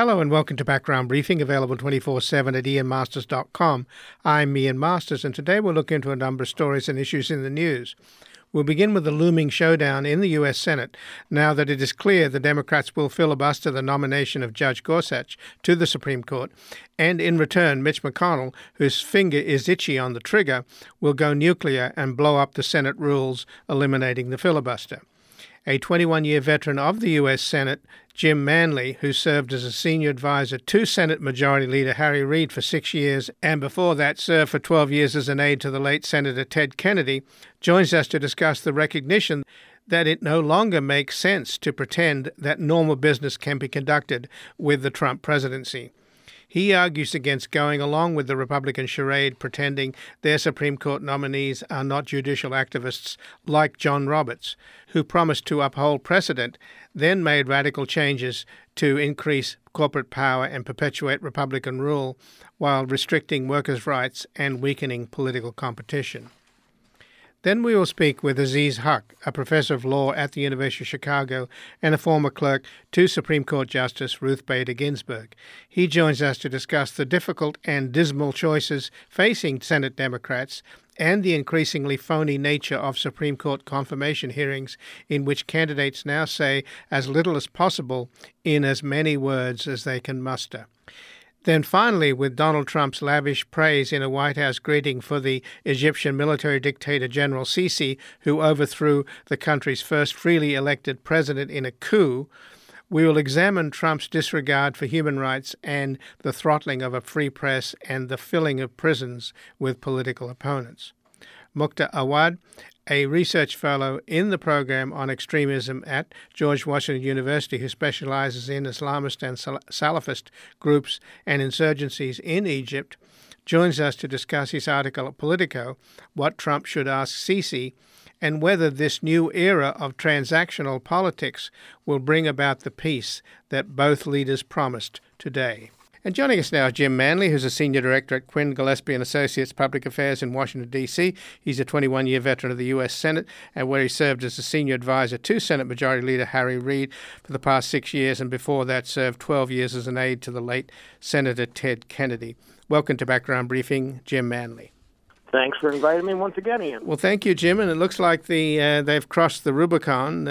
Hello and welcome to Background Briefing, available 24/7 at ianmasters.com. I'm Ian Masters, and today we'll look into a number of stories and issues in the news. We'll begin with the looming showdown in the U.S. Senate, now that it is clear the Democrats will filibuster the nomination of Judge Gorsuch to the Supreme Court, and in return, Mitch McConnell, whose finger is itchy on the trigger, will go nuclear and blow up the Senate rules, eliminating the filibuster. A 21-year veteran of the U.S. Senate, Jim Manley, who served as a senior advisor to Senate Majority Leader Harry Reid for 6 years and before that served for 12 years as an aide to the late Senator Ted Kennedy, joins us to discuss the recognition that it no longer makes sense to pretend that normal business can be conducted with the Trump presidency. He argues against going along with the Republican charade, pretending their Supreme Court nominees are not judicial activists like John Roberts, who promised to uphold precedent, then made radical changes to increase corporate power and perpetuate Republican rule while restricting workers' rights and weakening political competition. Then we will speak with Aziz Huq, a professor of law at the University of Chicago and a former clerk to Supreme Court Justice Ruth Bader Ginsburg. He joins us to discuss the difficult and dismal choices facing Senate Democrats and the increasingly phony nature of Supreme Court confirmation hearings in which candidates now say as little as possible in as many words as they can muster. Then finally, with Donald Trump's lavish praise in a White House greeting for the Egyptian military dictator General Sisi, who overthrew the country's first freely elected president in a coup, we will examine Trump's disregard for human rights and the throttling of a free press and the filling of prisons with political opponents. Mukhtar Awad, a research fellow in the program on extremism at George Washington University who specializes in Islamist and Salafist groups and insurgencies in Egypt, joins us to discuss his article at Politico, What Trump Should Ask Sisi, and whether this new era of transactional politics will bring about the peace that both leaders promised today. And joining us now is Jim Manley, who's a senior director at Quinn Gillespie & Associates Public Affairs in Washington, D.C. He's a 21-year veteran of the U.S. Senate, and where he served as a senior advisor to Senate Majority Leader Harry Reid for the past 6 years, and before that served 12 years as an aide to the late Senator Ted Kennedy. Welcome to Background Briefing, Jim Manley. Thanks for inviting me once again, Ian. Well, thank you, Jim. And it looks like they've crossed the Rubicon.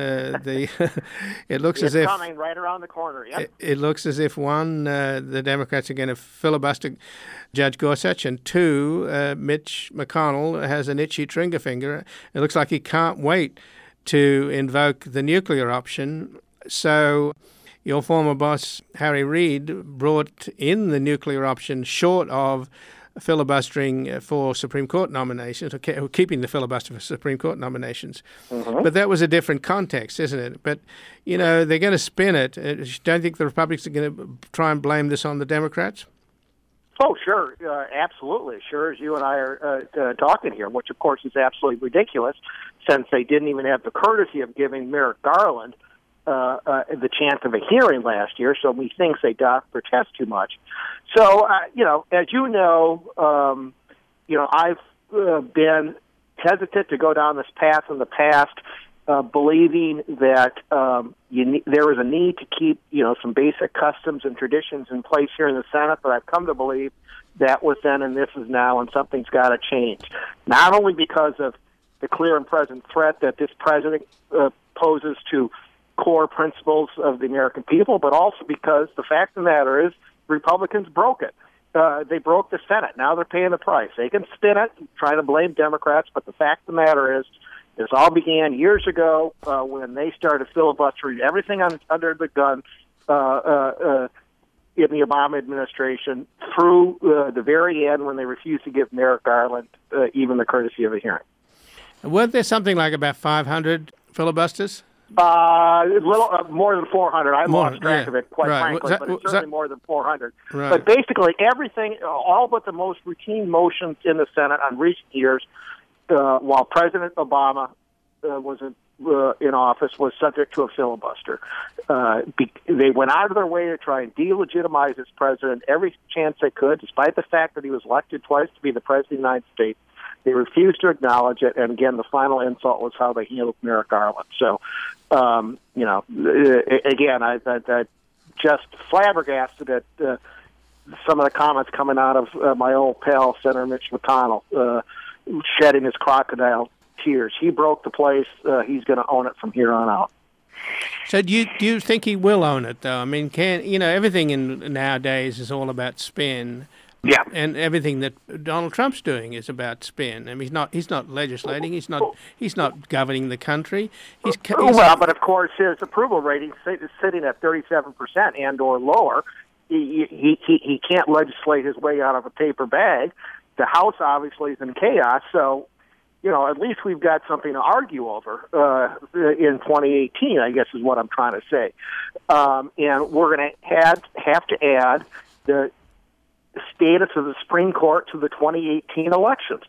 It looks as if it's coming right around the corner. Yep. It looks as if one, the Democrats are going to filibuster Judge Gorsuch, and two, Mitch McConnell has an itchy trigger finger. It looks like he can't wait to invoke the nuclear option. So your former boss, Harry Reid, brought in the nuclear option short of filibustering for Supreme Court nominations, or keeping the filibuster for Supreme Court nominations. Mm-hmm. But that was a different context, isn't it? But, you know, they're going to spin it. Don't you think the Republicans are going to try and blame this on the Democrats? Oh, sure. Absolutely. Sure as you and I are talking here, which, of course, is absolutely ridiculous, since they didn't even have the courtesy of giving Merrick Garland the chance of a hearing last year, so he thinks they protest too much. So, as you know, I've been hesitant to go down this path in the past, believing that there is a need to keep, some basic customs and traditions in place here in the Senate, but I've come to believe that was then and this is now, and something's got to change. Not only because of the clear and present threat that this president poses to core principles of the American people, but also because the fact of the matter is Republicans broke it. They broke the Senate. Now they're paying the price. They can spin it, trying to blame Democrats, but the fact of the matter is this all began years ago when they started filibustering everything under the gun in the Obama administration through the very end when they refused to give Merrick Garland even the courtesy of a hearing. Weren't there something like about 500 filibusters? A little more than 400. I lost track of it, quite frankly, but it's certainly more than 400. Right. But basically, everything, all but the most routine motions in the Senate on recent years, while President Obama was in office, was subject to a filibuster. They went out of their way to try and delegitimize this president every chance they could, despite the fact that he was elected twice to be the President of the United States. They refused to acknowledge it, and again, the final insult was how they handled Merrick Garland. So, again, just flabbergasted at some of the comments coming out of my old pal, Senator Mitch McConnell, shedding his crocodile tears. He broke the place. He's going to own it from here on out. So do you think he will own it, though? I mean, everything nowadays is all about spin. Yeah, and everything that Donald Trump's doing is about spin. I mean, he's not legislating. He's not governing the country. But of course, his approval rating is sitting at 37% and/or lower. He can't legislate his way out of a paper bag. The House obviously is in chaos. So, at least we've got something to argue over in 2018. I guess is what I'm trying to say. And we're going to have to add the status of the Supreme Court to the 2018 elections.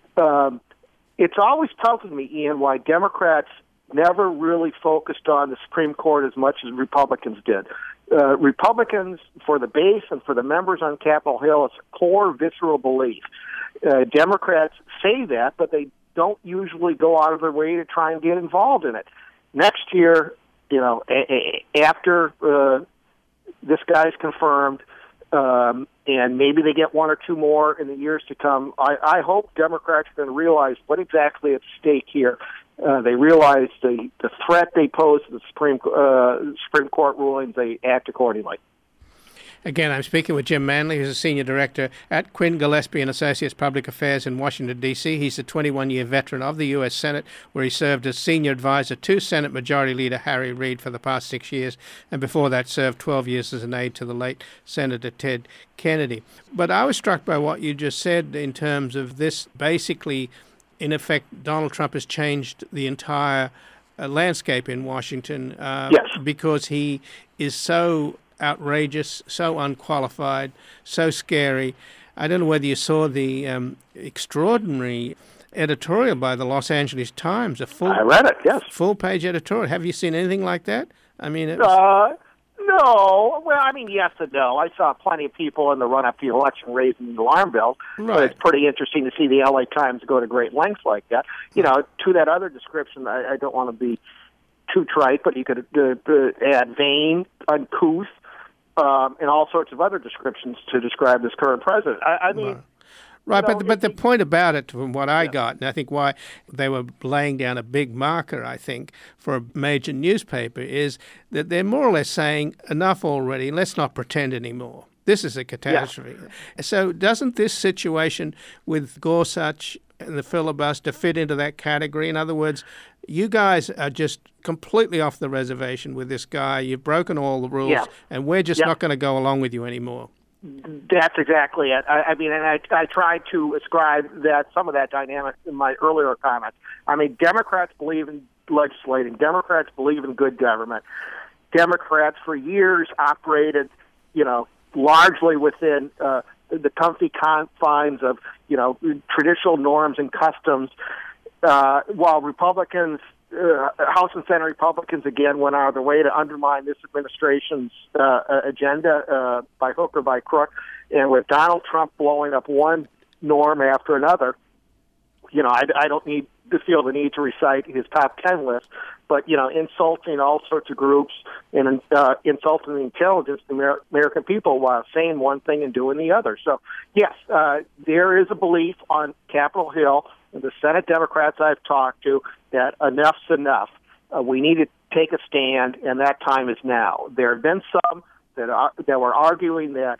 It's always puzzled me, Ian, why Democrats never really focused on the Supreme Court as much as Republicans did. Republicans, for the base and for the members on Capitol Hill, it's a core, visceral belief. Democrats say that, but they don't usually go out of their way to try and get involved in it. Next year, after this guy's confirmed, and maybe they get one or two more in the years to come, I hope Democrats are going to realize what exactly is at stake here. They realize the threat they pose to the Supreme Court rulings. They act accordingly. Again, I'm speaking with Jim Manley, who's a senior director at Quinn Gillespie & Associates Public Affairs in Washington, D.C. He's a 21-year veteran of the U.S. Senate, where he served as senior advisor to Senate Majority Leader Harry Reid for the past 6 years, and before that served 12 years as an aide to the late Senator Ted Kennedy. But I was struck by what you just said in terms of this. Basically, in effect, Donald Trump has changed the entire landscape in Washington because he is so outrageous, so unqualified, so scary. I don't know whether you saw the extraordinary editorial by the Los Angeles Times. I read it, yes. Full-page editorial. Have you seen anything like that? I mean, no. Well, I mean, yes and no. I saw plenty of people in the run-up to the election raising the alarm bells. Right. But it's pretty interesting to see the L.A. Times go to great lengths like that. To that other description, I don't want to be too trite, but you could add vain, uncouth, and all sorts of other descriptions to describe this current president. I mean... Right, but the point about it, from what I got, and I think why they were laying down a big marker, I think, for a major newspaper, is that they're more or less saying, enough already, let's not pretend anymore. This is a catastrophe. Yeah. So doesn't this situation with Gorsuch and the filibuster fit into that category? In other words, you guys are just completely off the reservation with this guy. You've broken all the rules, and we're just not going to go along with you anymore. That's exactly it. I mean, and I tried to ascribe some of that dynamic in my earlier comments. I mean, Democrats believe in legislating. Democrats believe in good government. Democrats for years operated, largely within the comfy confines of, traditional norms and customs, while Republicans, House and Senate Republicans, again, went out of their way to undermine this administration's agenda by hook or by crook. And with Donald Trump blowing up one norm after another, I don't need to feel the need to recite his top 10 list, but, insulting all sorts of groups and insulting the intelligence of the American people while saying one thing and doing the other. So, yes, there is a belief on Capitol Hill, and the Senate Democrats I've talked to, that enough's enough. We need to take a stand, and that time is now. There have been some that were arguing that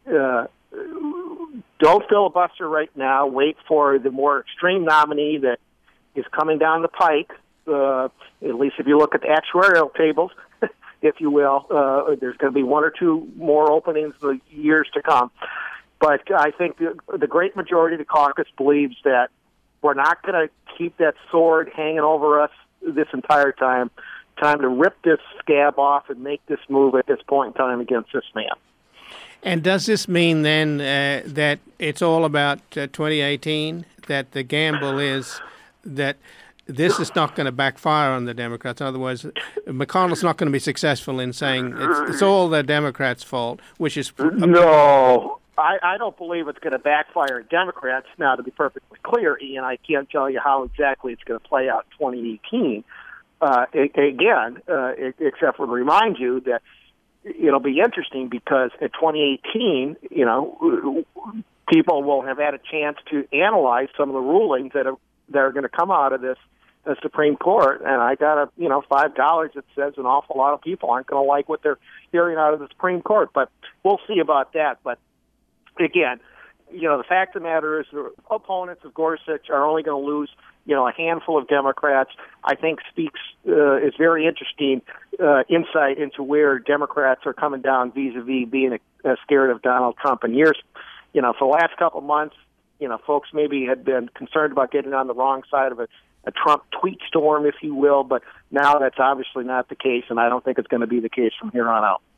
don't filibuster right now. Wait for the more extreme nominee that is coming down the pike. At least if you look at the actuarial tables, if you will, there's going to be one or two more openings in the years to come. But I think the great majority of the caucus believes that we're not going to keep that sword hanging over us this entire time. Time to rip this scab off and make this move at this point in time against this man. And does this mean then that it's all about 2018, that the gamble is that this is not going to backfire on the Democrats? In other words, McConnell's not going to be successful in saying it's all the Democrats' fault, which is... No. I don't believe it's going to backfire at Democrats. Now, to be perfectly clear, Ian, I can't tell you how exactly it's going to play out in 2018. Except for to remind you that it'll be interesting because in 2018, people will have had a chance to analyze some of the rulings that are going to come out of this the Supreme Court, and I got $5 that says an awful lot of people aren't going to like what they're hearing out of the Supreme Court, but we'll see about that. But again, the fact of the matter is the opponents of Gorsuch are only going to lose, a handful of Democrats. I think is very interesting insight into where Democrats are coming down vis-a-vis being scared of Donald Trump. And years, for the last couple of months, folks maybe had been concerned about getting on the wrong side of a Trump tweet storm, if you will, but now that's obviously not the case, and I don't think it's going to be the case from here on out.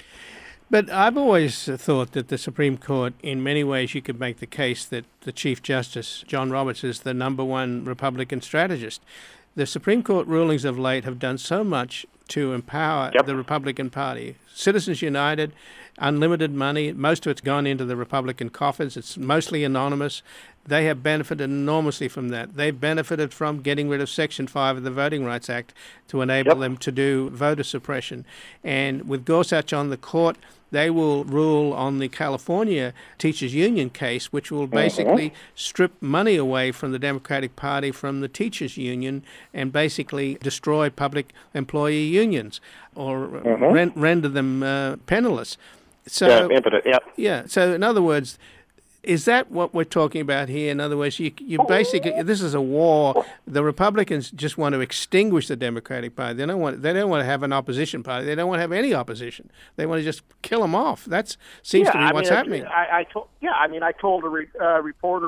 But I've always thought that the Supreme Court, in many ways, you could make the case that the Chief Justice, John Roberts, is the number one Republican strategist. The Supreme Court rulings of late have done so much to empower the Republican Party. Citizens United, unlimited money, most of it's gone into the Republican coffers. It's mostly anonymous. They have benefited enormously from that. They've benefited from getting rid of Section 5 of the Voting Rights Act to enable them to do voter suppression. And with Gorsuch on the court, they will rule on the California Teachers Union case, which will basically strip money away from the Democratic Party from the Teachers Union and basically destroy public employee unions or render them penniless. So, so in other words, is that what we're talking about here? In other words, you basically, this is a war. The Republicans just want to extinguish the Democratic Party. They don't want to have an opposition party. They don't want to have any opposition. They want to just kill them off. That seems to be what's happening. I told a reporter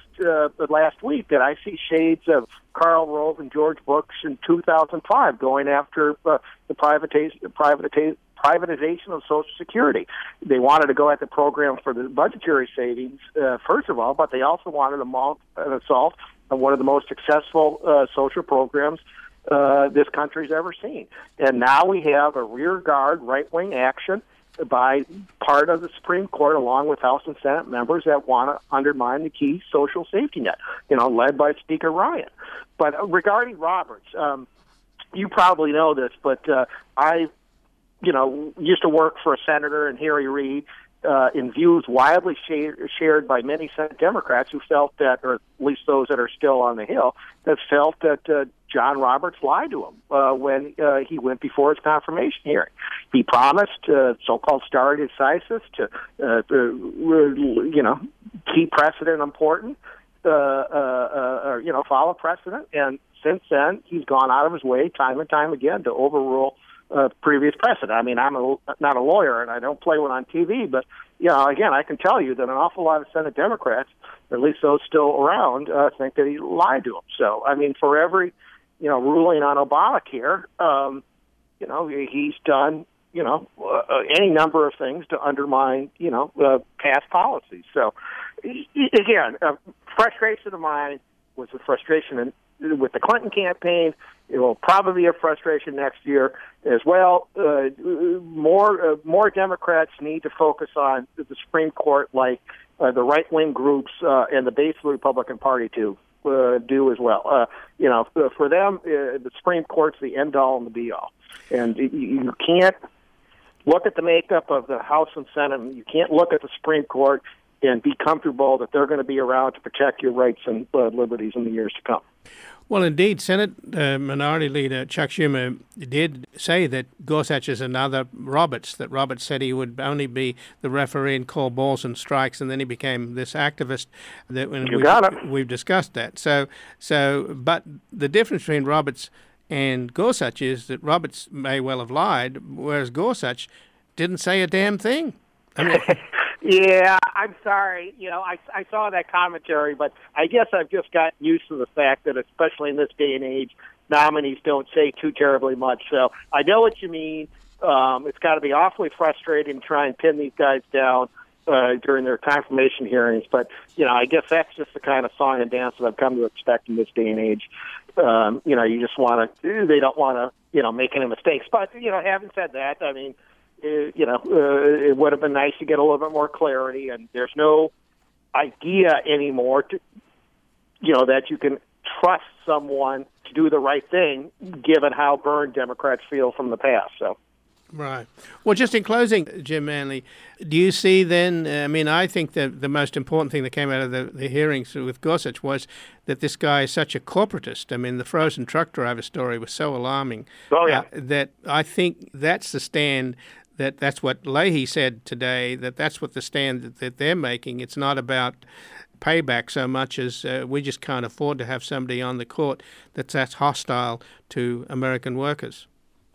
last week that I see shades of Karl Rove and George Bush in 2005 going after the privatization of Social Security. They wanted to go at the program for the budgetary savings, first of all, but they also wanted to mount an assault on one of the most successful social programs this country's ever seen. And now we have a rear-guard right-wing action by part of the Supreme Court, along with House and Senate members that want to undermine the key social safety net, led by Speaker Ryan. But regarding Roberts, you probably know this, but I used to work for a senator and Harry Reid in views widely shared by many Senate Democrats who felt that, or at least those that are still on the Hill, that felt that John Roberts lied to him when he went before his confirmation hearing. He promised so-called stare decisis to keep precedent important, or follow precedent, and since then he's gone out of his way time and time again to overrule previous precedent. I mean, I'm not a lawyer and I don't play one on TV, but again, I can tell you that an awful lot of Senate Democrats, or at least those still around, think that he lied to them. So, I mean, for every ruling on Obamacare, he's done any number of things to undermine past policies. So, again, frustration of mine was a frustration with the Clinton campaign. It will probably be a frustration next year as well. More Democrats need to focus on the Supreme Court, like the right-wing groups and the base of the Republican Party do as well. For them, the Supreme Court's the end-all and the be-all. And you can't look at the makeup of the House and Senate, and you can't look at the Supreme Court and be comfortable that they're going to be around to protect your rights and liberties in the years to come. Well, indeed, Senate Minority Leader Chuck Schumer did say that Gorsuch is another Roberts, that Roberts said he would only be the referee and call balls and strikes, and then he became this activist. We've discussed that. But the difference between Roberts and Gorsuch is that Roberts may well have lied, whereas Gorsuch didn't say a damn thing. I mean... Yeah, I'm sorry. I saw that commentary, but I guess I've just gotten used to the fact that, especially in this day and age, nominees don't say too terribly much. So I know what you mean. It's got to be awfully frustrating to try and pin these guys down during their confirmation hearings. But, I guess that's just the kind of song and dance that I've come to expect in this day and age. You just want to – they don't want to, make any mistakes. But, having said that, I mean – it would have been nice to get a little bit more clarity, and there's no idea anymore that you can trust someone to do the right thing, given how burned Democrats feel from the past. So, Right. Well, just in closing, Jim Manley, do you see then, I think that the most important thing that came out of the hearings with Gorsuch was that this guy is such a corporatist. I mean, the frozen truck driver story was so alarming. Oh, yeah. That I think that's the stand, that's what Leahy said today, that's what the stand that they're making. It's not about payback so much as we just can't afford to have somebody on the court that's hostile to American workers.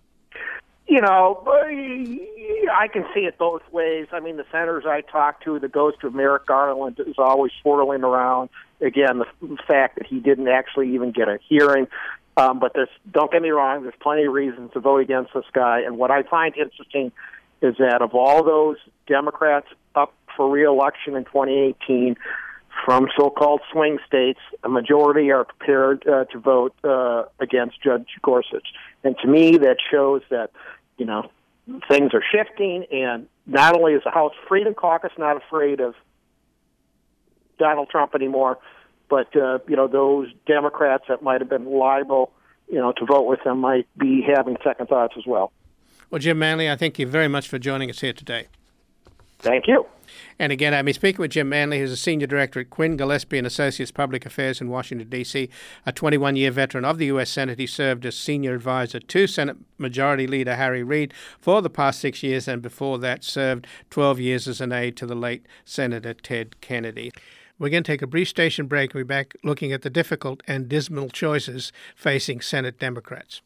I can see it both ways. I mean, the senators I talked to, the ghost of Merrick Garland is always swirling around. Again, the fact that he didn't actually even get a hearing. But don't get me wrong, there's plenty of reasons to vote against this guy. And what I find interesting is that of all those Democrats up for re-election in 2018 from so-called swing states, a majority are prepared to vote against Judge Gorsuch. And to me, that shows that, things are shifting, and not only is the House Freedom Caucus not afraid of Donald Trump anymore, but, those Democrats that might have been liable, to vote with him might be having second thoughts as well. Well, Jim Manley, I thank you very much for joining us here today. Thank you. And again, I've been speaking with Jim Manley, who's a senior director at Quinn, Gillespie and Associates Public Affairs in Washington, D.C., a 21-year veteran of the U.S. Senate. He served as senior advisor to Senate Majority Leader Harry Reid for the past 6 years, and before that served 12 years as an aide to the late Senator Ted Kennedy. We're going to take a brief station break and we'll be back looking at the difficult and dismal choices facing Senate Democrats.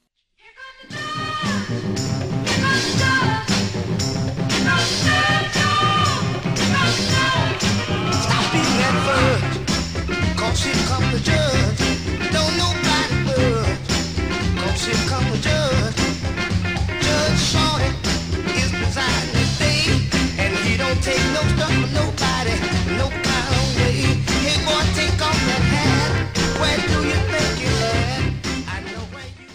Cause here come the judge, don't nobody budge. Cause here come the judge, Judge Shorty is presiding this day, and he don't take no stuff from nobody, no kind of way. Hey boy, take off that hat, where do you think you're at? I know where you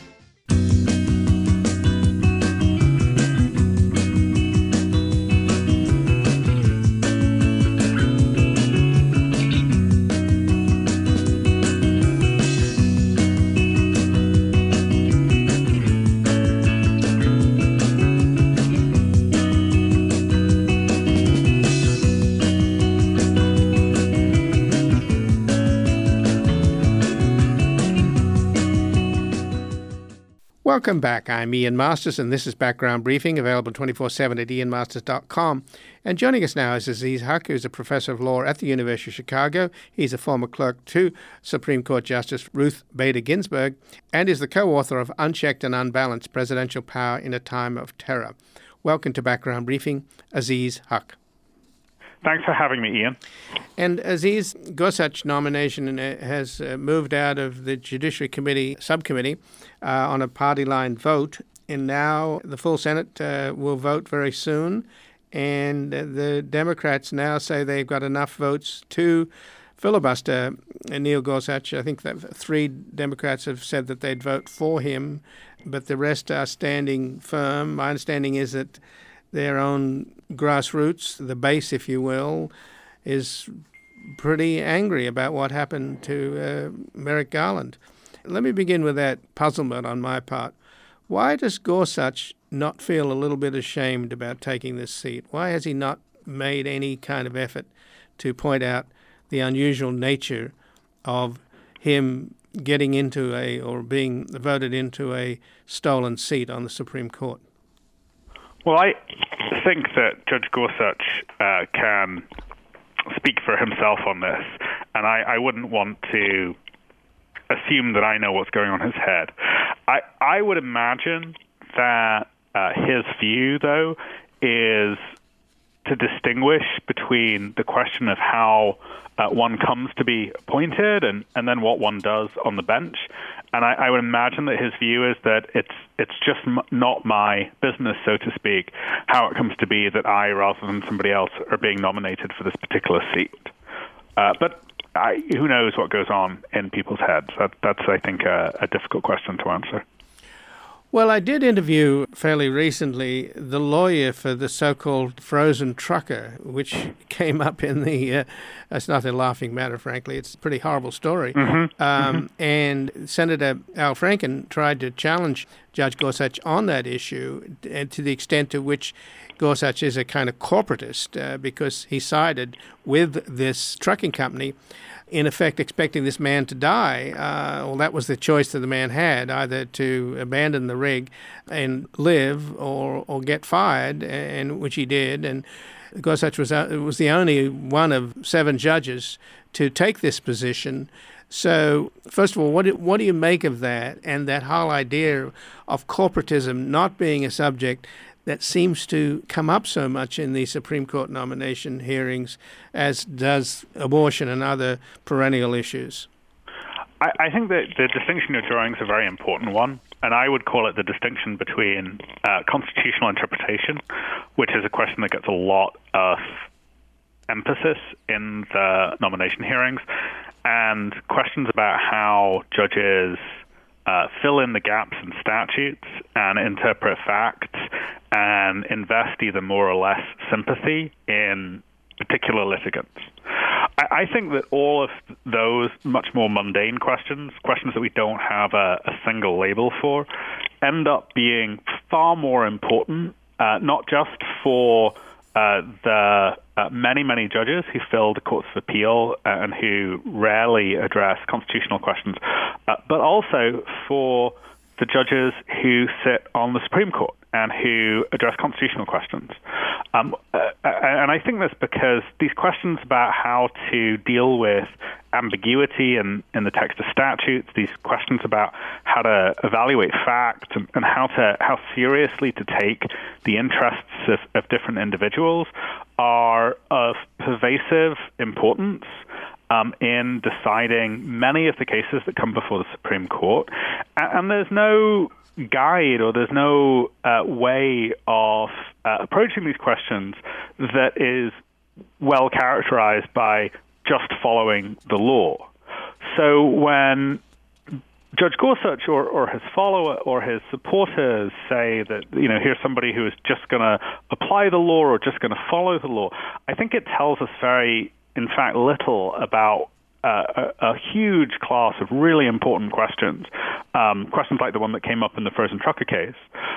Welcome back. I'm Ian Masters, and this is Background Briefing, available 24/7 at ianmasters.com. And joining us now is Aziz Huq, who's a professor of law at the University of Chicago. He's a former clerk to Supreme Court Justice Ruth Bader Ginsburg and is the co-author of Unchecked and Unbalanced Presidential Power in a Time of Terror. Welcome to Background Briefing, Aziz Huq. Thanks for having me, Ian. And Aziz, Gorsuch nomination has moved out of the Judiciary Committee subcommittee on a party line vote, and now the full Senate will vote very soon. And the Democrats now say they've got enough votes to filibuster Neil Gorsuch. I think that 3 Democrats have said that they'd vote for him, but the rest are standing firm. My understanding is that their own grassroots, the base, if you will, is pretty angry about what happened to Merrick Garland. Let me begin with that puzzlement on my part. Why does Gorsuch not feel a little bit ashamed about taking this seat? Why has he not made any kind of effort to point out the unusual nature of him getting into or being voted into a stolen seat on the Supreme Court? Well, I think that Judge Gorsuch can speak for himself on this, and I wouldn't want to assume that I know what's going on in his head. I would imagine that his view, though, is to distinguish between the question of how one comes to be appointed and then what one does on the bench. And I would imagine that his view is that it's just not my business, so to speak, how it comes to be that I, rather than somebody else, are being nominated for this particular seat. But who knows what goes on in people's heads? That's I think, a difficult question to answer. Well, I did interview fairly recently the lawyer for the so-called frozen trucker, which came up in the, it's not a laughing matter, frankly. It's a pretty horrible story. And Senator Al Franken tried to challenge Judge Gorsuch on that issue, and to the extent to which Gorsuch is a kind of corporatist, because he sided with this trucking company, in effect expecting this man to die. Well, that was the choice that the man had, either to abandon the rig and live or get fired, and which he did. And Gorsuch was the only one of 7 judges to take this position. So, first of all, what do you make of that, and that whole idea of corporatism not being a subject that seems to come up so much in the Supreme Court nomination hearings, as does abortion and other perennial issues? I think that the distinction you're drawing is a very important one, and I would call it the distinction between constitutional interpretation, which is a question that gets a lot of emphasis in the nomination hearings, and questions about how judges fill in the gaps in statutes and interpret facts and invest either more or less sympathy in particular litigants. I think that all of those much more mundane questions that we don't have a single label for, end up being far more important, not just for the many judges who fill the courts of appeal and who rarely address constitutional questions, but also for the judges who sit on the Supreme Court and who address constitutional questions. And I think that's because these questions about how to deal with ambiguity in the text of statutes, these questions about how to evaluate facts and how seriously to take the interests of different individuals are of pervasive importance in deciding many of the cases that come before the Supreme Court. And there's no guide or there's no way of approaching these questions that is well characterized by just following the law. So when Judge Gorsuch or his follower or his supporters say that, here's somebody who is just going to apply the law or just going to follow the law, I think it tells us in fact, little about a huge class of really important questions, questions like the one that came up in the frozen trucker case,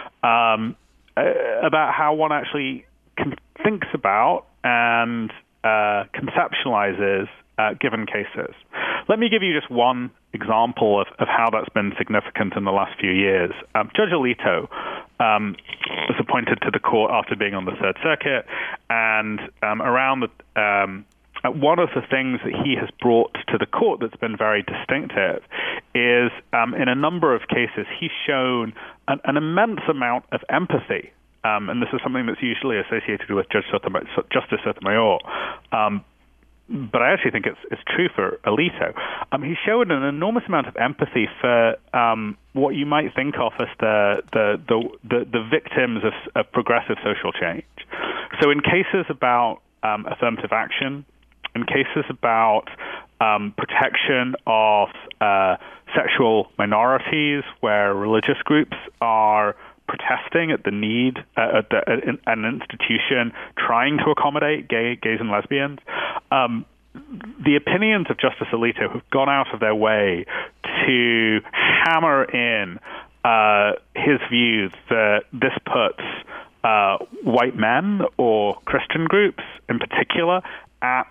about how one actually thinks about and conceptualizes given cases. Let me give you just one example of how that's been significant in the last few years. Judge Alito was appointed to the court after being on the Third Circuit, and around the one of the things that he has brought to the court that's been very distinctive is, in a number of cases, he's shown an immense amount of empathy, and this is something that's usually associated with Justice Sotomayor. But I actually think it's true for Alito. He's shown an enormous amount of empathy for what you might think of as the victims of progressive social change. So in cases about affirmative action, in cases about protection of sexual minorities, where religious groups are protesting at the need at an institution trying to accommodate gays and lesbians, the opinions of Justice Alito have gone out of their way to hammer in his views that this puts white men or Christian groups in particular at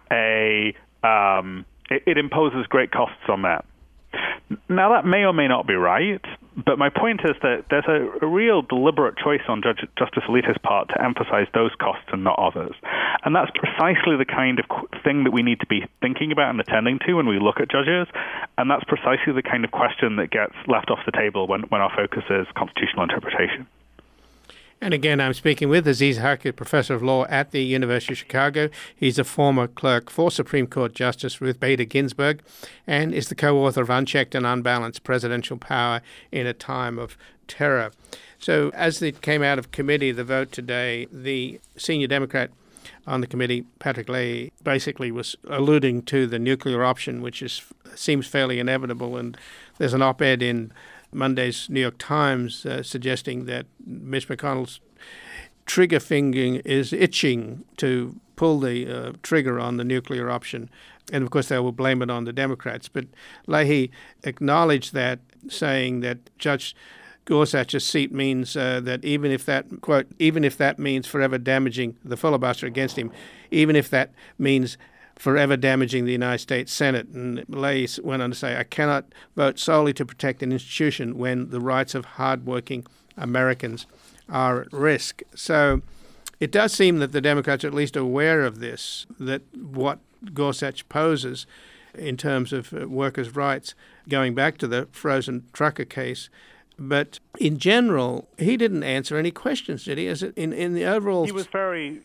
it imposes great costs on them. Now, that may or may not be right, but my point is that there's a real deliberate choice on Justice Alito's part to emphasize those costs and not others. And that's precisely the kind of thing that we need to be thinking about and attending to when we look at judges, and that's precisely the kind of question that gets left off the table when our focus is constitutional interpretation. And again, I'm speaking with Aziz Haque, Professor of Law at the University of Chicago. He's a former clerk for Supreme Court Justice Ruth Bader Ginsburg and is the co-author of Unchecked and Unbalanced Presidential Power in a Time of Terror. So as it came out of committee, the vote today, the senior Democrat on the committee, Patrick Leahy, basically was alluding to the nuclear option, which seems fairly inevitable. And there's an op-ed in Monday's New York Times suggesting that Mitch McConnell's trigger finger is itching to pull the trigger on the nuclear option. And, of course, they will blame it on the Democrats. But Leahy acknowledged that, saying that Judge Gorsuch's seat means that even if that, quote, even if that means forever damaging the filibuster against him, even if that means forever damaging the United States Senate. And Leahy went on to say, I cannot vote solely to protect an institution when the rights of hardworking Americans are at risk. So it does seem that the Democrats are at least aware of this, that what Gorsuch poses in terms of workers' rights, going back to the frozen trucker case. But in general, he didn't answer any questions, did he? As in the overall, he was very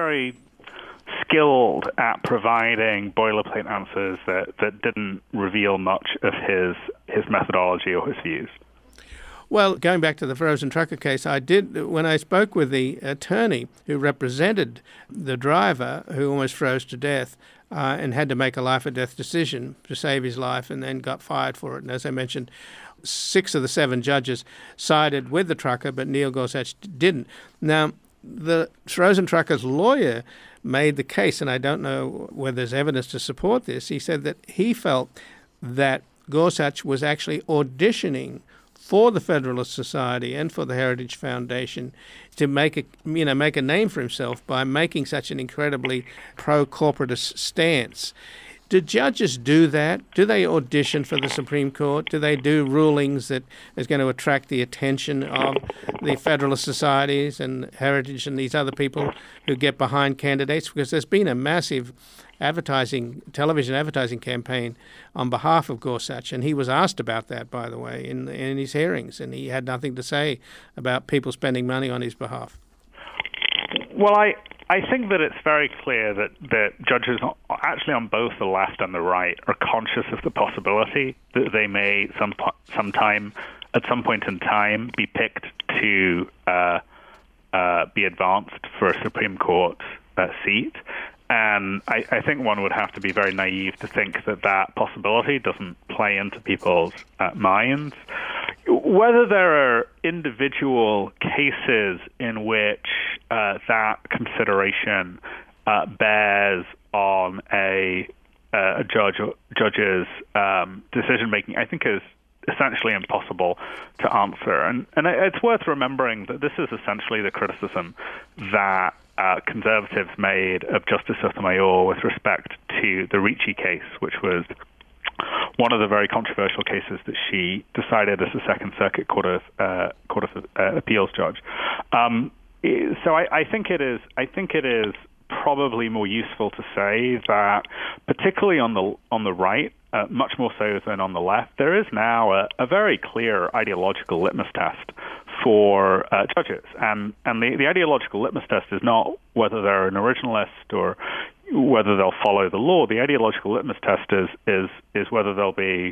skilled at providing boilerplate answers that didn't reveal much of his methodology or his views. Well, going back to the frozen trucker case, when I spoke with the attorney who represented the driver who almost froze to death and had to make a life-or-death decision to save his life and then got fired for it. And as I mentioned, 6 of the 7 judges sided with the trucker, but Neil Gorsuch didn't. Now, the frozen trucker's lawyer made the case, and I don't know whether there's evidence to support this. He said that he felt that Gorsuch was actually auditioning for the Federalist Society and for the Heritage Foundation to make a name for himself by making such an incredibly pro-corporatist stance. Do judges do that? Do they audition for the Supreme Court? Do they do rulings that is going to attract the attention of the Federalist Societies and Heritage and these other people who get behind candidates? Because there's been a massive television advertising campaign on behalf of Gorsuch, and he was asked about that, by the way, in his hearings, and he had nothing to say about people spending money on his behalf. Well, I think that it's very clear that judges, actually on both the left and the right, are conscious of the possibility that they may at some point in time be picked to be advanced for a Supreme Court seat. And I think one would have to be very naive to think that possibility doesn't play into people's minds. Whether there are individual cases in which that consideration bears on a judge's decision making, I think is essentially impossible to answer. And it's worth remembering that this is essentially the criticism that conservatives made of Justice Sotomayor with respect to the Ricci case, which was one of the very controversial cases that she decided as a Second Circuit Court of Appeals judge. So I think it is probably more useful to say that, particularly on the right, much more so than on the left, there is now a very clear ideological litmus test for judges, and the ideological litmus test is not whether they're an originalist or whether they'll follow the law. The ideological litmus test is whether they'll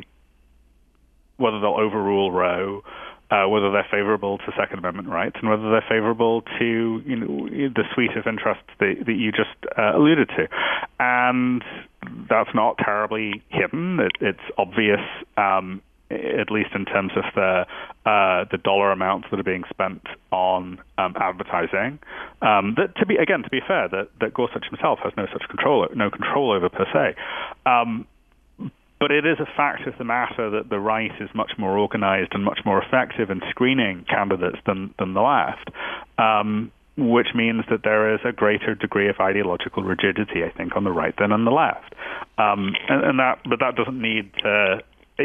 overrule Roe, whether they're favorable to Second Amendment rights, and whether they're favorable to the suite of interests that you just alluded to. And that's not terribly hidden. It's obvious, at least in terms of the dollar amounts that are being spent on advertising. That to be fair, that Gorsuch himself has no control over per se. But it is a fact of the matter that the right is much more organized and much more effective in screening candidates than the left, which means that there is a greater degree of ideological rigidity, I think, on the right than on the left. But that doesn't need to.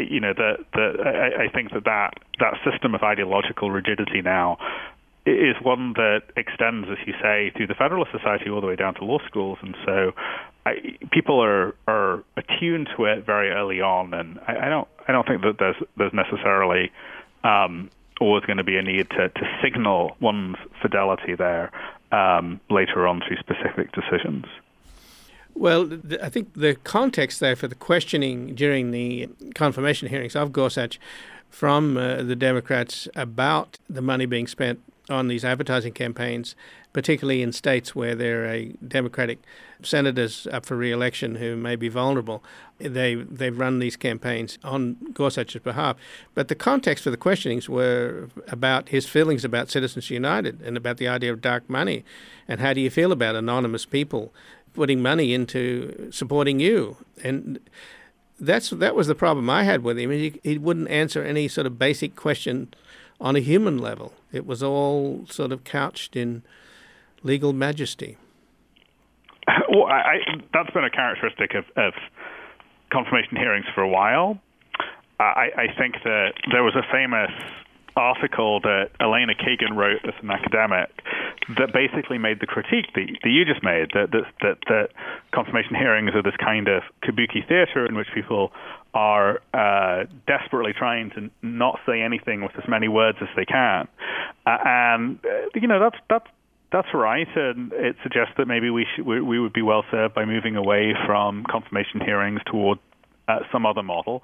I think that system of ideological rigidity now is one that extends, as you say, through the Federalist Society all the way down to law schools, and so people are attuned to it very early on, and I don't think that there's necessarily always going to be a need to signal one's fidelity there later on through specific decisions. Well, I think the context there for the questioning during the confirmation hearings of Gorsuch from the Democrats about the money being spent on these advertising campaigns, particularly in states where there are Democratic senators up for re-election who may be vulnerable. They've run these campaigns on Gorsuch's behalf. But the context for the questionings were about his feelings about Citizens United and about the idea of dark money. And how do you feel about anonymous people putting money into supporting you? And that was the problem I had with him. He wouldn't answer any sort of basic question on a human level. It was all sort of couched in legal majesty. Well, that's been a characteristic of confirmation hearings for a while. I think that there was a famous article that Elena Kagan wrote as an academic that basically made the critique that you just made, that confirmation hearings are this kind of kabuki theater in which people are desperately trying to not say anything with as many words as they can. That's right, and it suggests that maybe we would be well served by moving away from confirmation hearings toward some other model.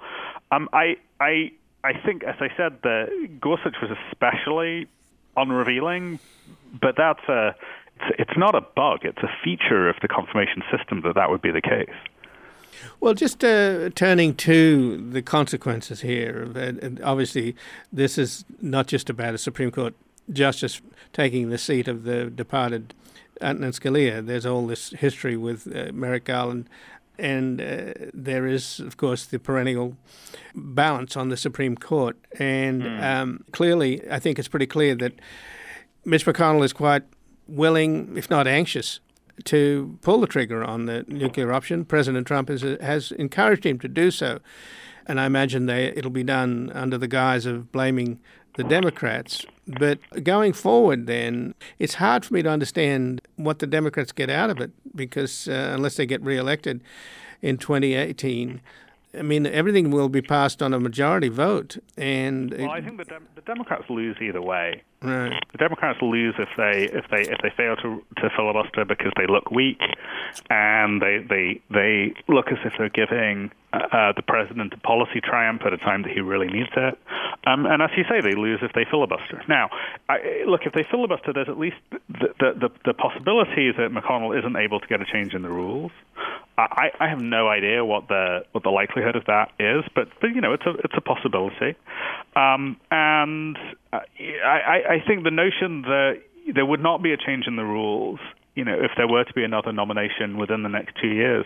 I think, as I said, Gorsuch was especially unrevealing, but it's not a bug. It's a feature of the confirmation system that would be the case. Well, just turning to the consequences here, and obviously this is not just about a Supreme Court justice taking the seat of the departed Antonin Scalia. There's all this history with Merrick Garland, and there is, of course, the perennial balance on the Supreme Court. And clearly, I think it's pretty clear that Mitch McConnell is quite willing, if not anxious, to pull the trigger on the nuclear option. President Trump has encouraged him to do so. And I imagine it'll be done under the guise of blaming the Democrats. But going forward then, it's hard for me to understand what the Democrats get out of it, because unless they get reelected in 2018, I mean, everything will be passed on a majority vote. And well, I think the Democrats lose either way. Right. The Democrats lose if they fail to filibuster because they look weak, and they look as if they're giving the president a policy triumph at a time that he really needs it. And as you say, they lose if they filibuster. Now, if they filibuster, there's at least the possibility that McConnell isn't able to get a change in the rules. I have no idea what the likelihood of that is, but it's a possibility. And I think the notion that there would not be a change in the rules, if there were to be another nomination within the next 2 years,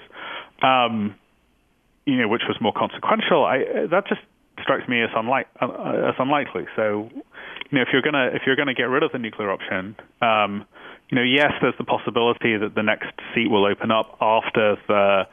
which was more consequential, that just strikes me as unlikely. So, if you're gonna get rid of the nuclear option, yes, there's the possibility that the next seat will open up after the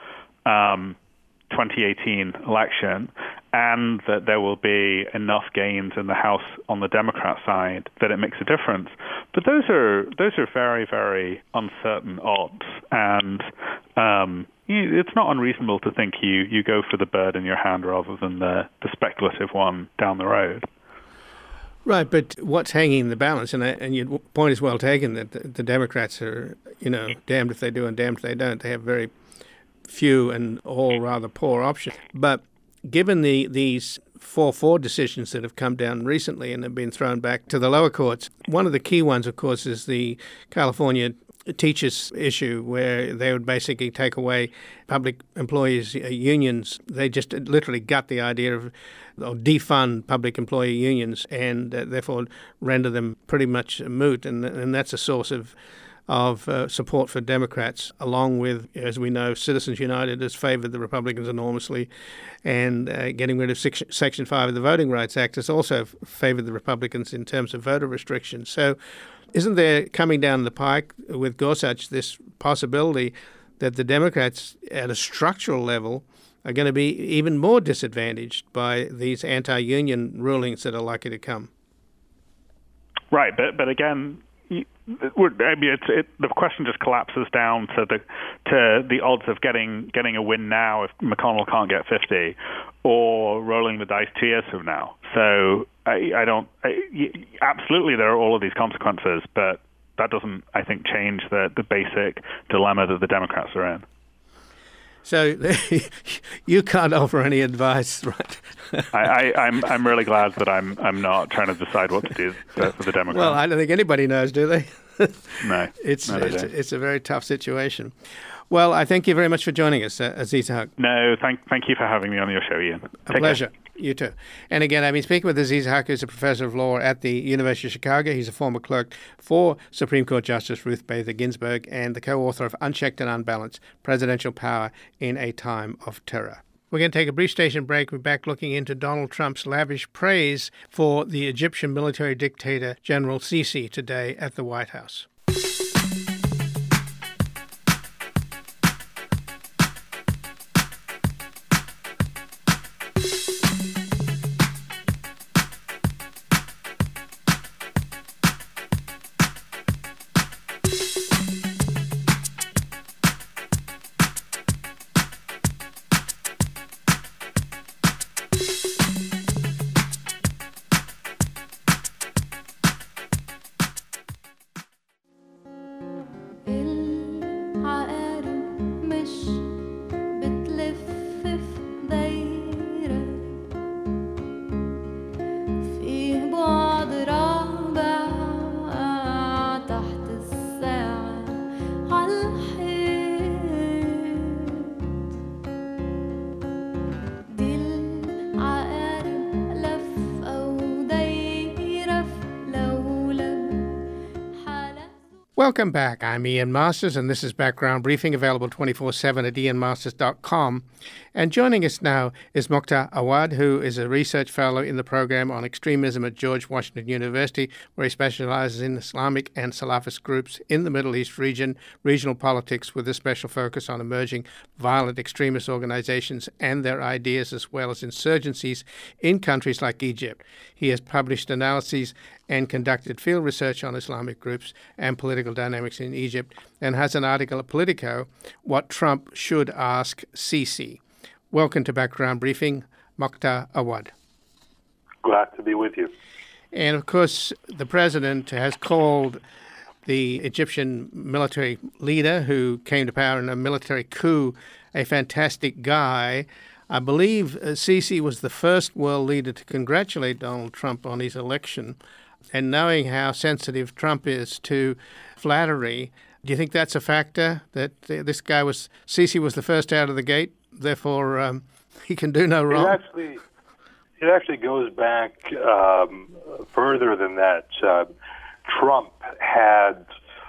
2018 election, and that there will be enough gains in the House on the Democrat side that it makes a difference. But those are very, very uncertain odds, and it's not unreasonable to think you go for the bird in your hand rather than the speculative one down the road. Right, but what's hanging in the balance, and your point is well taken, that the Democrats are, damned if they do and damned if they don't. They have very few and all rather poor options. But given these 4-4 decisions that have come down recently and have been thrown back to the lower courts, one of the key ones, of course, is the California teachers issue, where they would basically take away public employees' unions. They just literally gut the idea of or defund public employee unions and therefore render them pretty much moot. And that's a source of support for Democrats, along with, as we know, Citizens United has favored the Republicans enormously, and getting rid of Section 5 of the Voting Rights Act has also favored the Republicans in terms of voter restrictions. So isn't there, coming down the pike with Gorsuch, this possibility that the Democrats at a structural level are going to be even more disadvantaged by these anti-union rulings that are likely to come? Right, but again, the question just collapses down to the odds of getting a win now if McConnell can't get 50, or rolling the dice 2 years from now. So absolutely there are all of these consequences, but that doesn't, I think, change the basic dilemma that the Democrats are in. So you can't offer any advice, right? I'm really glad that I'm not trying to decide what to do for the Democrats. Well, I don't think anybody knows, do they? No. It's a very tough situation. Well, I thank you very much for joining us, Aziz Haq. No, thank you for having me on your show, Ian. A pleasure. You too. And again, I've been speaking with Aziz Haq, who's a professor of law at the University of Chicago. He's a former clerk for Supreme Court Justice Ruth Bader Ginsburg and the co-author of Unchecked and Unbalanced: Presidential Power in a Time of Terror. We're going to take a brief station break. We're back looking into Donald Trump's lavish praise for the Egyptian military dictator General Sisi today at the White House. Welcome back. I'm Ian Masters, and this is Background Briefing, available 24/7 at ianmasters.com. And joining us now is Mokhtar Awad, who is a research fellow in the program on extremism at George Washington University, where he specializes in Islamic and Salafist groups in the Middle East region, regional politics, with a special focus on emerging violent extremist organizations and their ideas, as well as insurgencies in countries like Egypt. He has published analyses and conducted field research on Islamic groups and political dynamics in Egypt, and has an article at Politico, What Trump Should Ask Sisi. Welcome to Background Briefing, Mokhtar Awad. Glad to be with you. And of course, the president has called the Egyptian military leader who came to power in a military coup a fantastic guy. I believe Sisi was the first world leader to congratulate Donald Trump on his election. And knowing how sensitive Trump is to flattery, do you think that's a factor, that Sisi was the first out of the gate, therefore he can do no wrong? It actually goes back further than that. Trump had,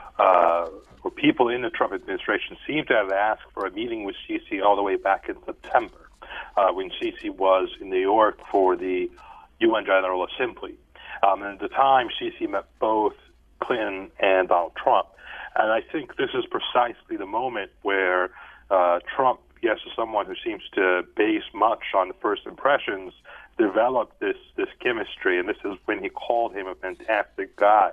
or people in the Trump administration seem to have asked for a meeting with Sisi all the way back in September, when Sisi was in New York for the UN General Assembly. And at the time, Sisi met both Clinton and Donald Trump. And I think this is precisely the moment where Trump, yes, as someone who seems to base much on the first impressions, developed this chemistry. And this is when he called him a fantastic guy.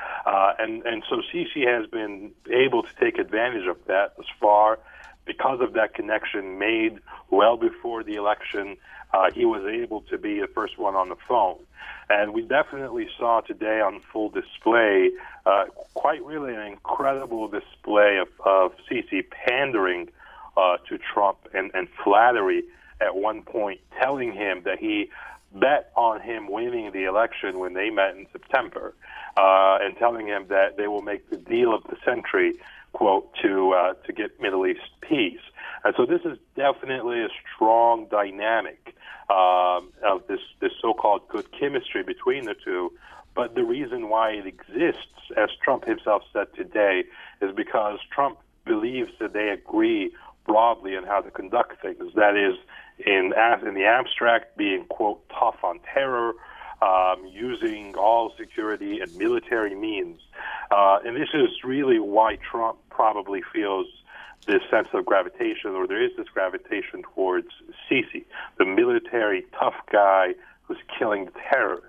And so Sisi has been able to take advantage of that thus far. Because of that connection made well before the election, he was able to be the first one on the phone. And we definitely saw today on full display quite really an incredible display of Sisi pandering to Trump and flattery at one point, telling him that he bet on him winning the election when they met in September, and telling him that they will make the deal of the century, quote, to get Middle East peace. And so this is definitely a strong dynamic of this so-called good chemistry between the two. But the reason why it exists, as Trump himself said today, is because Trump believes that they agree broadly on how to conduct things. That is, in the abstract, being, quote, tough on terror, using all security and military means. And this is really why Trump probably feels this sense of gravitation, or there is this gravitation towards Sisi, the military tough guy who's killing the terrorists.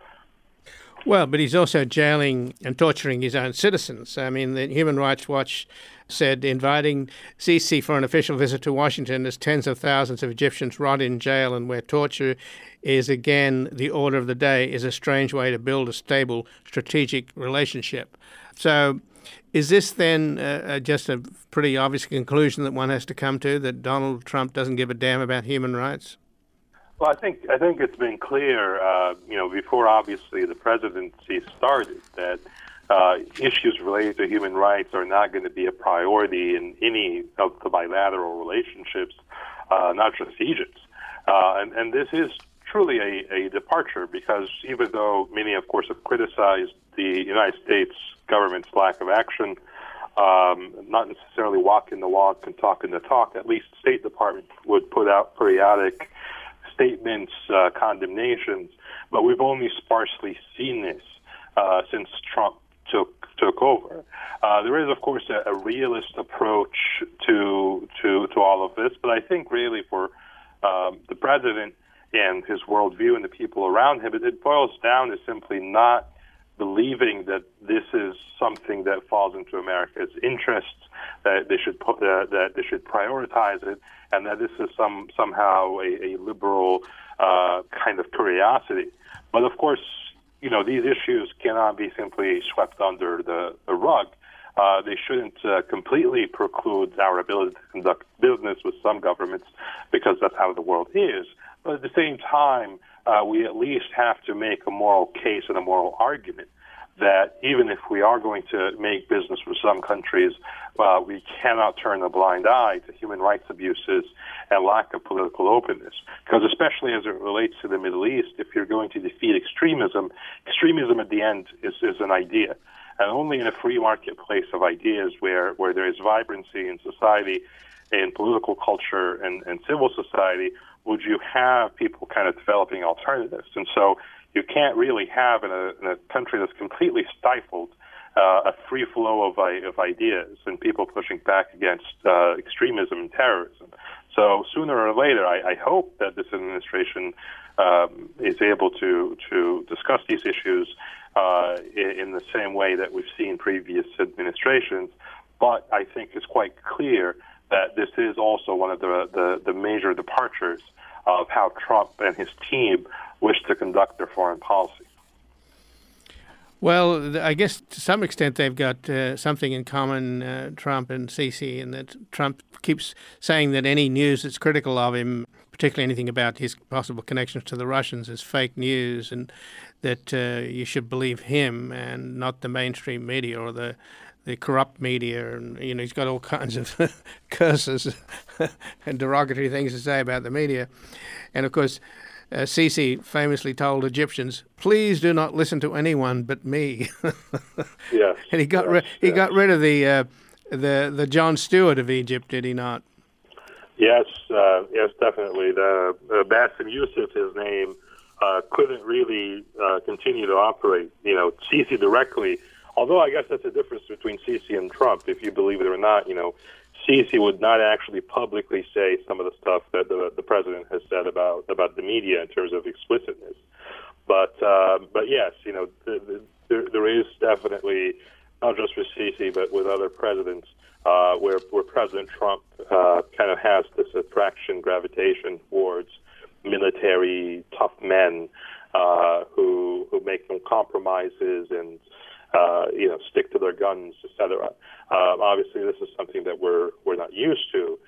Well, but he's also jailing and torturing his own citizens. I mean, the Human Rights Watch said inviting Sisi for an official visit to Washington as tens of thousands of Egyptians rot in jail and where torture is, again, the order of the day, is a strange way to build a stable strategic relationship. So Is this then just a pretty obvious conclusion that one has to come to, that Donald Trump doesn't give a damn about human rights? Well, I think it's been clear, before obviously the presidency started, that issues related to human rights are not going to be a priority in any of the bilateral relationships, not just Egypt's. And this is truly a departure, because even though many, of course, have criticized the United States government's lack of action, not necessarily walking the walk and talking the talk, at least the State Department would put out periodic statements, condemnations, but we've only sparsely seen this since Trump took over. There is, of course, a realist approach to all of this, but I think really for the president and his worldview and the people around him, it boils down to simply not believing that this is something that falls into America's interests, that they should prioritize it, and that this is somehow a liberal kind of curiosity. But of course, these issues cannot be simply swept under the rug. They shouldn't completely preclude our ability to conduct business with some governments, because that's how the world is. But at the same time, we at least have to make a moral case and a moral argument that even if we are going to make business with some countries, we cannot turn a blind eye to human rights abuses and lack of political openness. Because especially as it relates to the Middle East, if you're going to defeat extremism at the end is an idea. And only in a free marketplace of ideas where there is vibrancy in society, in political culture and civil society, would you have people kind of developing alternatives. And so you can't really have in a country that's completely stifled a free flow of ideas and people pushing back against extremism and terrorism. So sooner or later, I hope that this administration is able to discuss these issues in the same way that we've seen previous administrations. But I think it's quite clear that this is also one of the major departures of how Trump and his team wish to conduct their foreign policy. Well, I guess to some extent they've got something in common, Trump and Sisi, in that Trump keeps saying that any news that's critical of him, particularly anything about his possible connections to the Russians, is fake news, and that you should believe him and not the mainstream media or the corrupt media. And he's got all kinds of curses and derogatory things to say about the media. And of course, Sisi famously told Egyptians, "Please do not listen to anyone but me." Yes. And he got rid of the Jon Stewart of Egypt, did he not? Yes, definitely. The Bassem Youssef, his name, couldn't really continue to operate. Sisi directly. Although I guess that's the difference between Sisi and Trump. If you believe it or not, Sisi would not actually publicly say some of the stuff that the president has said about the media in terms of explicitness. But yes, there is definitely, not just with Sisi, but with other presidents, where President Trump kind of has this gravitation towards military tough men who make no compromises and stick to their guns, etc. Obviously, this is something that we're not used to,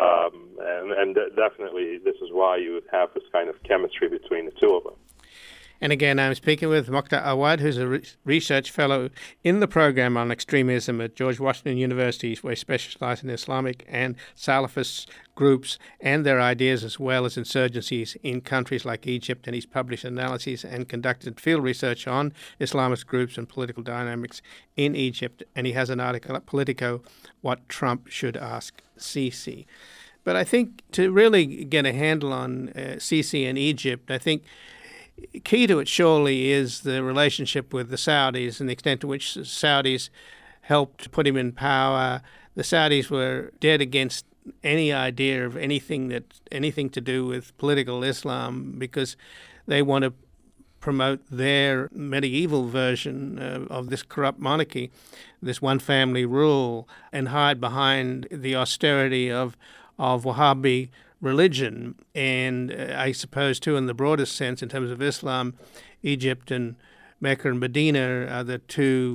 and definitely this is why you would have this kind of chemistry between the two of them. And again, I'm speaking with Mokhtar Awad, who's a research fellow in the program on extremism at George Washington University, where he specializes in Islamic and Salafist groups and their ideas, as well as insurgencies in countries like Egypt. And he's published analyses and conducted field research on Islamist groups and political dynamics in Egypt. And he has an article at Politico, "What Trump Should Ask Sisi." But I think to really get a handle on Sisi and Egypt, I think key to it surely is the relationship with the Saudis and the extent to which the Saudis helped put him in power. The Saudis were dead against any idea of anything to do with political Islam, because they want to promote their medieval version of this corrupt monarchy, this one family rule, and hide behind the austerity of Wahhabi religion. And I suppose, too, in the broadest sense, in terms of Islam, Egypt and Mecca and Medina are the two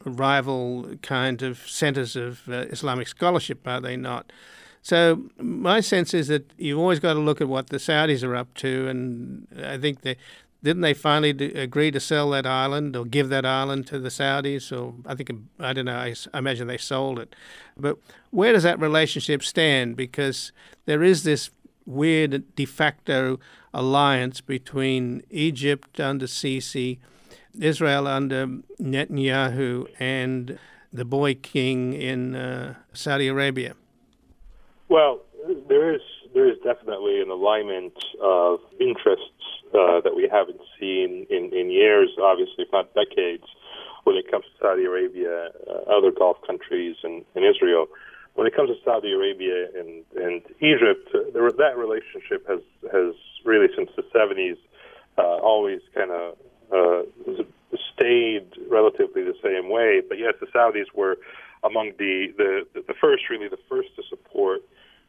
rival kind of centers of Islamic scholarship, are they not? So my sense is that you've always got to look at what the Saudis are up to, and I think didn't they finally agree to sell that island or give that island to the Saudis? Or I don't know, I imagine they sold it. But where does that relationship stand? Because there is this weird de facto alliance between Egypt under Sisi, Israel under Netanyahu, and the boy king in Saudi Arabia. Well, there is definitely an alignment of interests that we haven't seen in years, obviously, if not decades, when it comes to Saudi Arabia, other Gulf countries, and Israel. When it comes to Saudi Arabia and Egypt, that relationship has really, since the 70s, always kind of stayed relatively the same way. But yes, the Saudis were among the first to support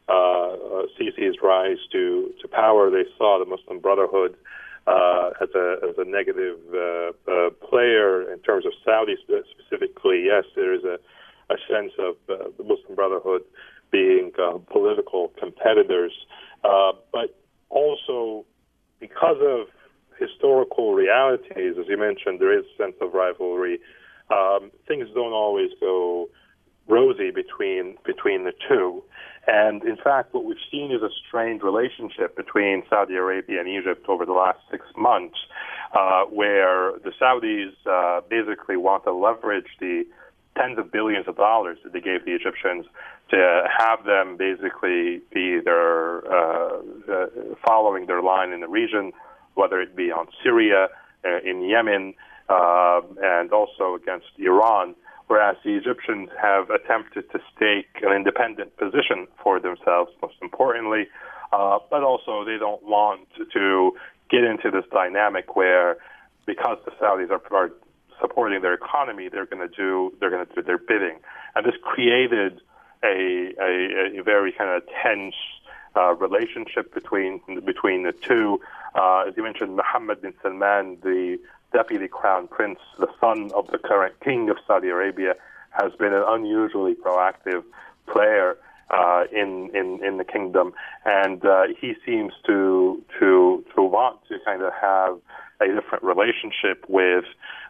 Sisi's rise to power. They saw the Muslim Brotherhood as a negative player in terms of Saudi specifically. Yes, there is a sense of the Muslim Brotherhood being political competitors, but also because of historical realities, as you mentioned, there is a sense of rivalry. Things don't always go rosy between the two. And in fact, what we've seen is a strained relationship between Saudi Arabia and Egypt over the last 6 months, where the Saudis basically want to leverage the tens of billions of dollars that they gave the Egyptians to have them basically be following their line in the region, whether it be on Syria, in Yemen, and also against Iran, whereas the Egyptians have attempted to stake an independent position for themselves, most importantly, but also they don't want to get into this dynamic where, because the Saudis are supporting their economy, they're going to do their bidding, and this created a very kind of tense relationship between the two. As you mentioned, Mohammed bin Salman, the deputy crown prince, the son of the current king of Saudi Arabia, has been an unusually proactive player in the kingdom, and he seems to want to kind of have a different relationship with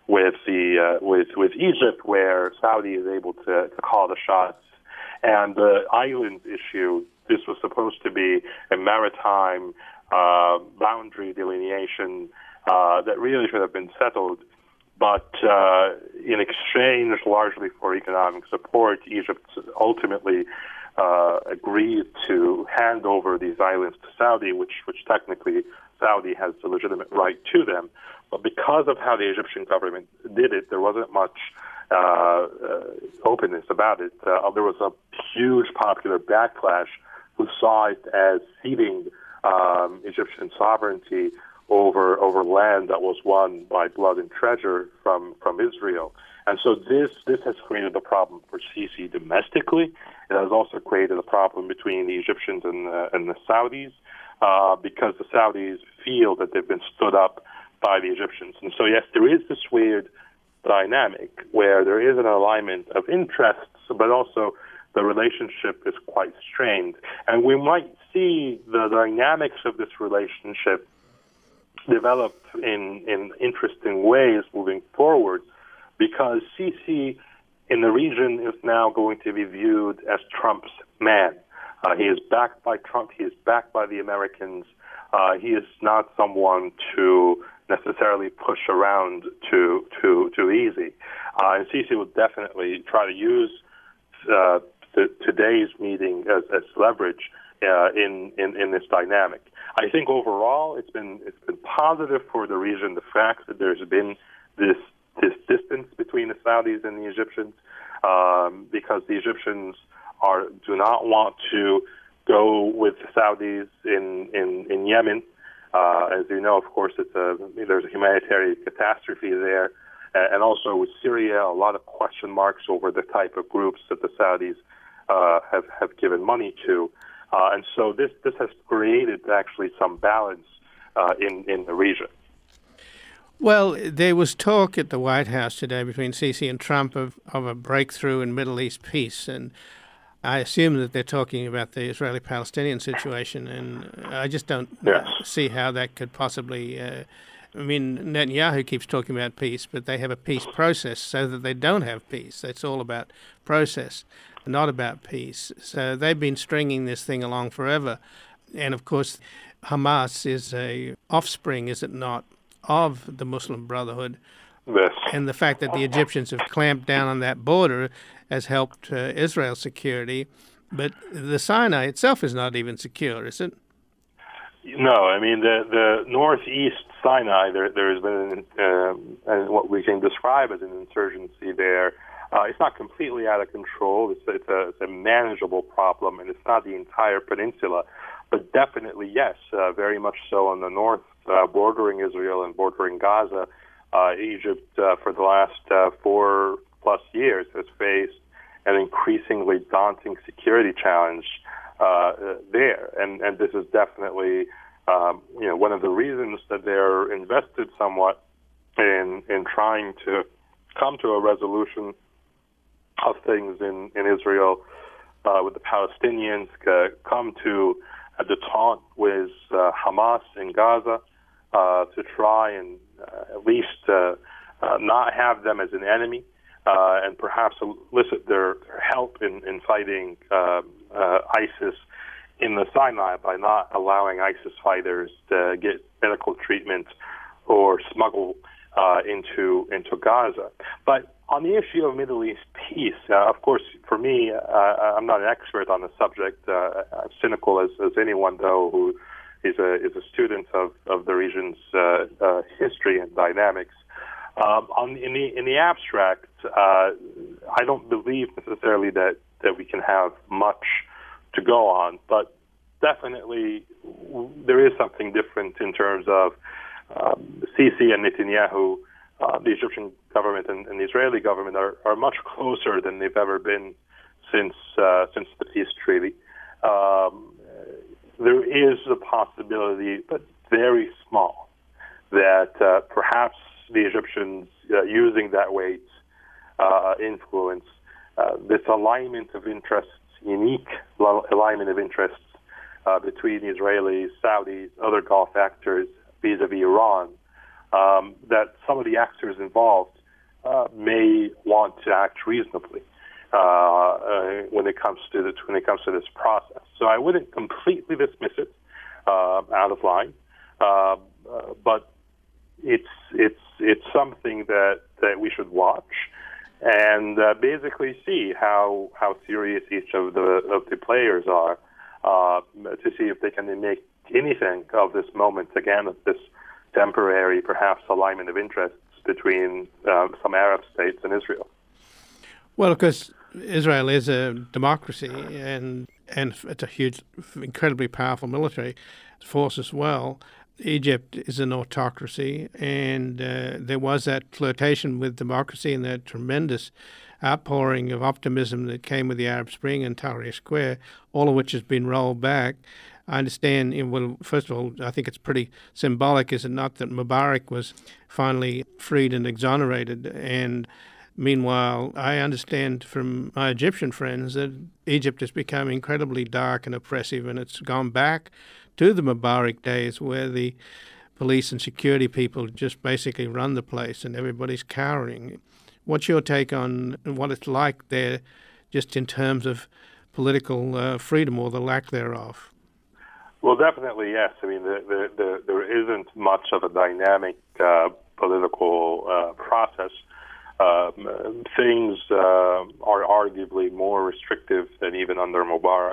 Egypt, where Saudi is able to call the shots. And the island issue, this was supposed to be a maritime boundary delineation that really should have been settled. But in exchange, largely for economic support, Egypt ultimately agreed to hand over these islands to Saudi, which technically Saudi has the legitimate right to them. But because of how the Egyptian government did it, there wasn't much openness about it. There was a huge popular backlash who saw it as ceding Egyptian sovereignty over land that was won by blood and treasure from Israel. And so this has created a problem for Sisi domestically. It has also created a problem between the Egyptians and the Saudis, because the Saudis feel that they've been stood up by the Egyptians. And so, yes, there is this weird dynamic where there is an alignment of interests, but also the relationship is quite strained. And we might see the dynamics of this relationship develop in interesting ways moving forward, because Sisi in the region is now going to be viewed as Trump's man. He is backed by Trump. He is backed by the Americans. He is not someone to necessarily push around too easy. And Sisi would definitely try to use today's meeting as leverage in this dynamic. I think overall it's been positive for the region, the fact that there's been this distance between the Saudis and the Egyptians, because the Egyptians do not want to go with the Saudis in Yemen. As you know, of course, there's a humanitarian catastrophe there, and also with Syria, a lot of question marks over the type of groups that the Saudis have given money to, and so this has created actually some balance in the region. Well, there was talk at the White House today between Sisi and Trump of a breakthrough in Middle East peace, and I assume that they're talking about the Israeli-Palestinian situation, and I just don't see how that could possibly. I mean, Netanyahu keeps talking about peace, but they have a peace process so that they don't have peace. It's all about process, not about peace. So they've been stringing this thing along forever, and of course, Hamas is a offspring, is it not, of the Muslim Brotherhood. Yes. And the fact that the Egyptians have clamped down on that border has helped Israel's security. But the Sinai itself is not even secure, is it? No, I mean, the northeast Sinai, there has been what we can describe as an insurgency there. It's not completely out of control. It's a manageable problem, and it's not the entire peninsula. But definitely, yes, very much so on the north, bordering Israel and bordering Gaza. Egypt, for the last 4+ years, has faced an increasingly daunting security challenge there, and this is definitely, one of the reasons that they're invested somewhat in trying to come to a resolution of things in Israel with the Palestinians, come to a détente with Hamas in Gaza to try and at least not have them as an enemy, and perhaps elicit their help in fighting ISIS in the Sinai by not allowing ISIS fighters to get medical treatment or smuggle into Gaza. But on the issue of Middle East peace, of course, for me, I'm not an expert on the subject. I'm cynical as anyone, though, who is a student of the region's history and dynamics. In the abstract, I don't believe necessarily that we can have much to go on, but definitely there is something different in terms of Sisi and Netanyahu. The Egyptian government and the Israeli government are much closer than they've ever been since the peace treaty. There is a possibility, but very small, that perhaps the Egyptians, using that weight, influence, this alignment of interests, unique alignment of interests between Israelis, Saudis, other Gulf actors vis-a-vis Iran, that some of the actors involved may want to act reasonably when it comes to this process. So I wouldn't completely dismiss it out of line, but it's something that we should watch and basically see how serious each of the players are, to see if they can make anything of this moment again, of this temporary, perhaps, alignment of interests between some Arab states and Israel. Well, of course, Israel is a democracy, and it's a huge, incredibly powerful military force as well. Egypt is an autocracy, and there was that flirtation with democracy and that tremendous outpouring of optimism that came with the Arab Spring and Tahrir Square, all of which has been rolled back. I understand, well, first of all, I think it's pretty symbolic, is it not, that Mubarak was finally freed and exonerated. And meanwhile, I understand from my Egyptian friends that Egypt has become incredibly dark and oppressive, and it's gone back to the Mubarak days where the police and security people just basically run the place and everybody's cowering. What's your take on what it's like there, just in terms of political freedom or the lack thereof? Well, definitely, yes. I mean, there isn't much of a dynamic political process. Things are arguably more restrictive than even under Mubarak.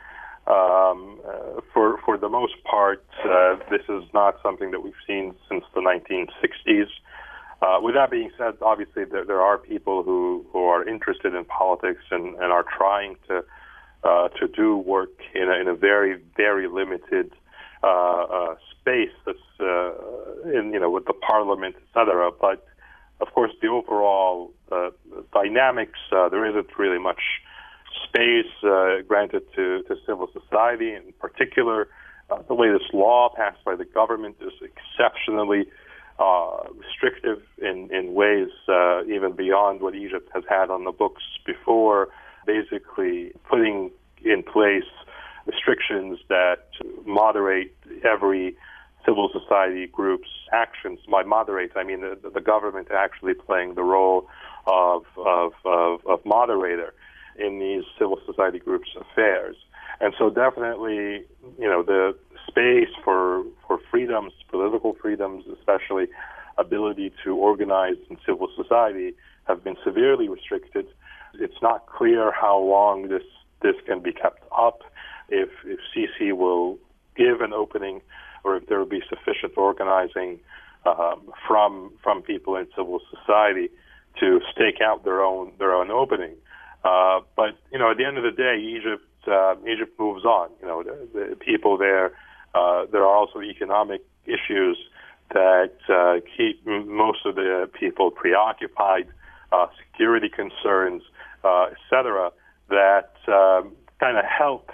For the most part, this is not something that we've seen since the 1960s. With that being said, obviously there are people who are interested in politics and are trying to do work in a very, very limited space that's with the parliament, etc. But of course, the overall dynamics, there isn't really much space granted to civil society. In particular, the latest law passed by the government is exceptionally restrictive in ways even beyond what Egypt has had on the books before, basically putting in place restrictions that moderate every civil society group's actions. By moderate, I mean the government actually playing the role of moderator in these civil society groups' affairs. And so definitely, the space for freedoms, political freedoms, especially ability to organize in civil society, have been severely restricted. It's not clear how long this can be kept up, if Sisi will give an opening, or if there will be sufficient organizing from people in civil society to stake out their own opening. But at the end of the day, Egypt moves on. The people there. There are also economic issues that keep most of the people preoccupied, security concerns, etc., that kind of help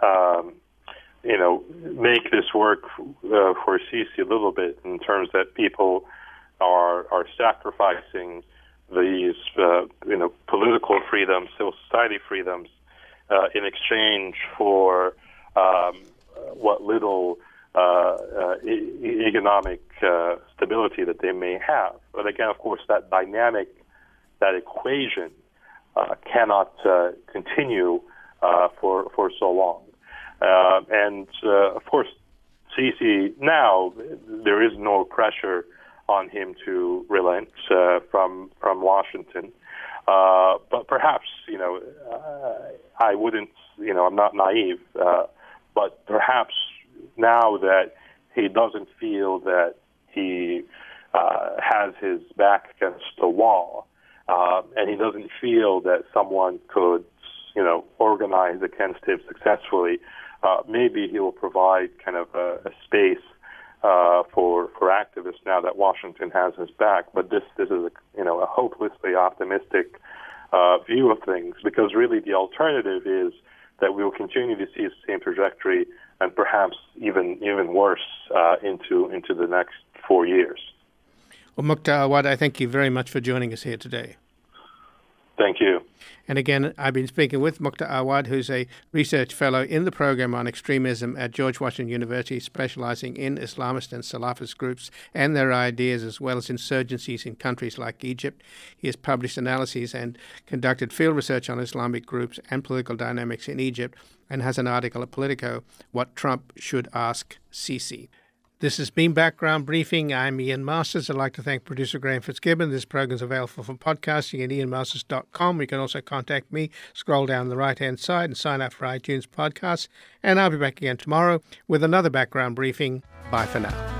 make this work for Sisi a little bit, in terms that people are sacrificing these political freedoms, civil society freedoms, in exchange for what little economic stability that they may have. But again, of course, that dynamic, that equation cannot continue for so long. And of course, Sisi, now there is no pressure on him to relent from Washington. But perhaps, I wouldn't, I'm not naive, but perhaps now that he doesn't feel that he has his back against the wall, and he doesn't feel that someone could, organize against him successfully, maybe he will provide kind of a space for activists now that Washington has his back. But this is a hopelessly optimistic view of things, because really the alternative is that we will continue to see the same trajectory, and perhaps even worse into the next 4 years. Well, Mukhtar Awad, I thank you very much for joining us here today. Thank you. And again, I've been speaking with Mukhtar Awad, who's a research fellow in the program on extremism at George Washington University, specializing in Islamist and Salafist groups and their ideas, as well as insurgencies in countries like Egypt. He has published analyses and conducted field research on Islamic groups and political dynamics in Egypt, and has an article at Politico, What Trump Should Ask Sisi. This has been Background Briefing. I'm Ian Masters. I'd like to thank producer Graham Fitzgibbon. This program is available for podcasting at ianmasters.com. You can also contact me, scroll down the right-hand side and sign up for iTunes podcasts. And I'll be back again tomorrow with another Background Briefing. Bye for now.